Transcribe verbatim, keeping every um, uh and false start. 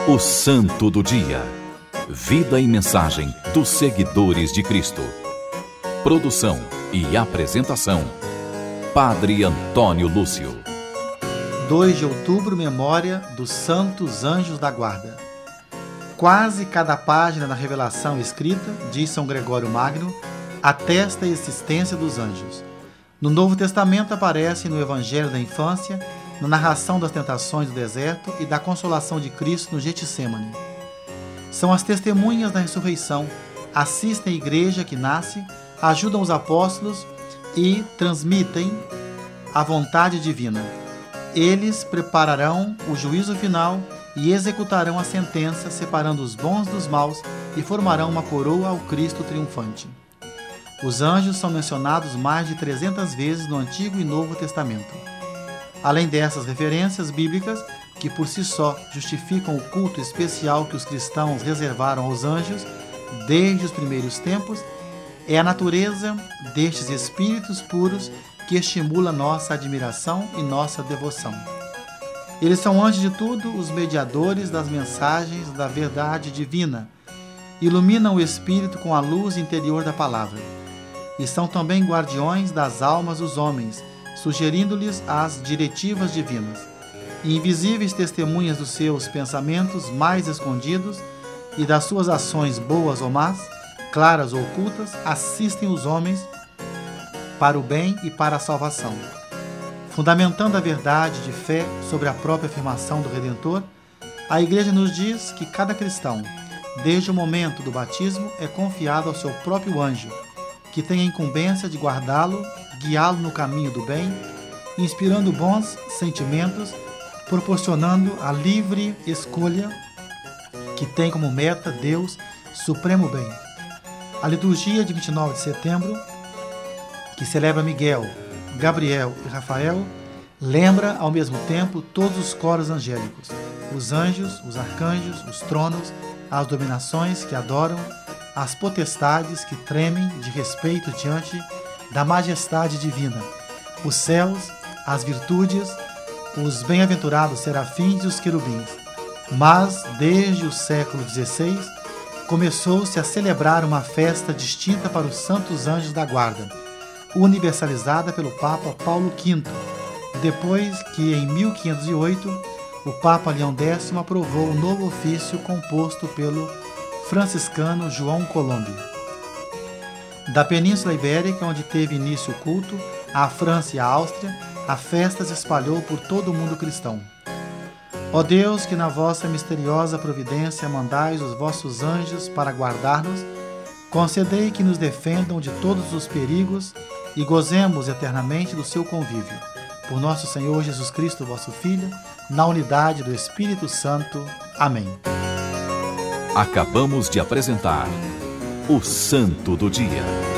O Santo do Dia. Vida e mensagem dos seguidores de Cristo. Produção e apresentação: Padre Antônio Lúcio. dois de outubro, memória dos Santos Anjos da Guarda. Quase cada página da revelação escrita, diz São Gregório Magno, atesta a existência dos anjos. No Novo Testamento aparece no Evangelho da Infância, na narração das tentações do deserto e da consolação de Cristo no Getsêmani. São as testemunhas da ressurreição, assistem a igreja que nasce, ajudam os apóstolos e transmitem a vontade divina. Eles prepararão o juízo final e executarão a sentença, separando os bons dos maus, e formarão uma coroa ao Cristo triunfante. Os anjos são mencionados mais de trezentas vezes no Antigo e Novo Testamento. Além dessas referências bíblicas, que por si só justificam o culto especial que os cristãos reservaram aos anjos desde os primeiros tempos, é a natureza destes espíritos puros que estimula nossa admiração e nossa devoção. Eles são, antes de tudo, os mediadores das mensagens da verdade divina, iluminam o espírito com a luz interior da palavra, e são também guardiões das almas dos homens, sugerindo-lhes as diretivas divinas. E invisíveis testemunhas dos seus pensamentos mais escondidos e das suas ações boas ou más, claras ou ocultas, assistem os homens para o bem e para a salvação. Fundamentando a verdade de fé sobre a própria afirmação do Redentor, a Igreja nos diz que cada cristão, desde o momento do batismo, é confiado ao seu próprio anjo, que tem a incumbência de guardá-lo, guiá-lo no caminho do bem, inspirando bons sentimentos, proporcionando a livre escolha que tem como meta Deus, supremo bem. A liturgia de vinte e nove de setembro, que celebra Miguel, Gabriel e Rafael, lembra ao mesmo tempo todos os coros angélicos, os anjos, os arcanjos, os tronos, as dominações que adoram, as potestades que tremem de respeito diante da majestade divina, os céus, as virtudes, os bem-aventurados serafins e os querubins. Mas, desde o século dezesseis, começou-se a celebrar uma festa distinta para os santos anjos da guarda, universalizada pelo Papa Paulo quinto, depois que, em mil quinhentos e oito, o Papa Leão X aprovou o novo ofício composto pelo franciscano João Colombe. Da Península Ibérica, onde teve início o culto, à França e à Áustria, a festa se espalhou por todo o mundo cristão. Ó Deus, que na vossa misteriosa providência mandais os vossos anjos para guardar-nos, concedei que nos defendam de todos os perigos e gozemos eternamente do seu convívio. Por nosso Senhor Jesus Cristo, vosso Filho, na unidade do Espírito Santo. Amém. Acabamos de apresentar o Santo do Dia.